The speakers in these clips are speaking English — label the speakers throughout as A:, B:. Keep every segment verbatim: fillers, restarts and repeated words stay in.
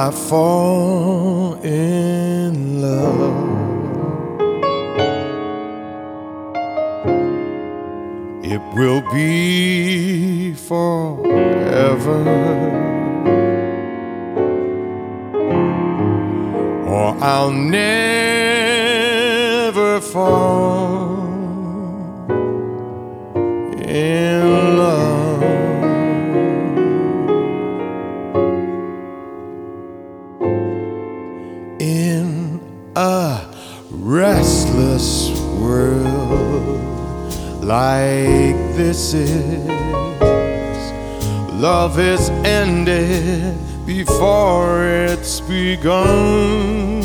A: I fall in love, it will be forever, or I'll never fall in love. In a restless world like this is, love is ended before it's begun,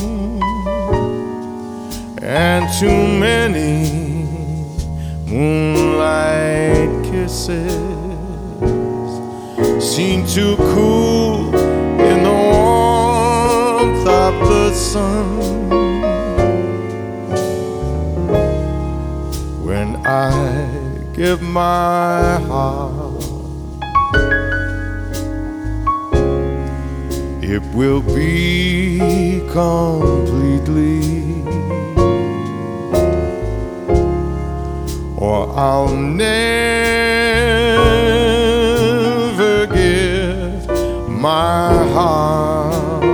A: and too many moonlight kisses seem to cool in the warmth of the sun. When I give my heart, it will be completely, or I'll never give my heart.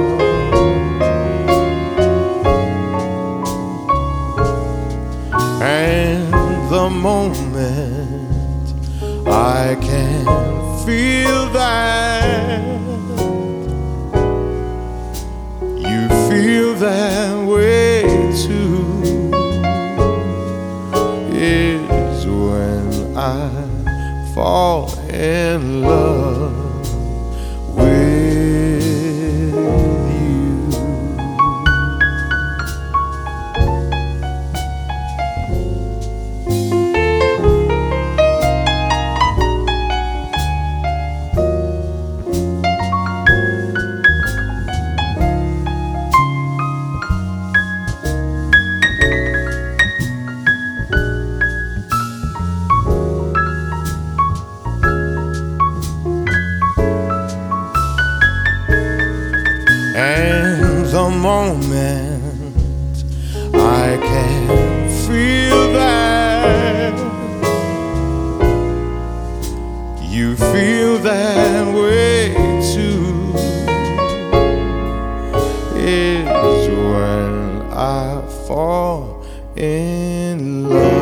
A: And the moment I can feel that you feel that way too is when I fall in love with you. And the moment I can feel that you feel that way too is when I fall in love.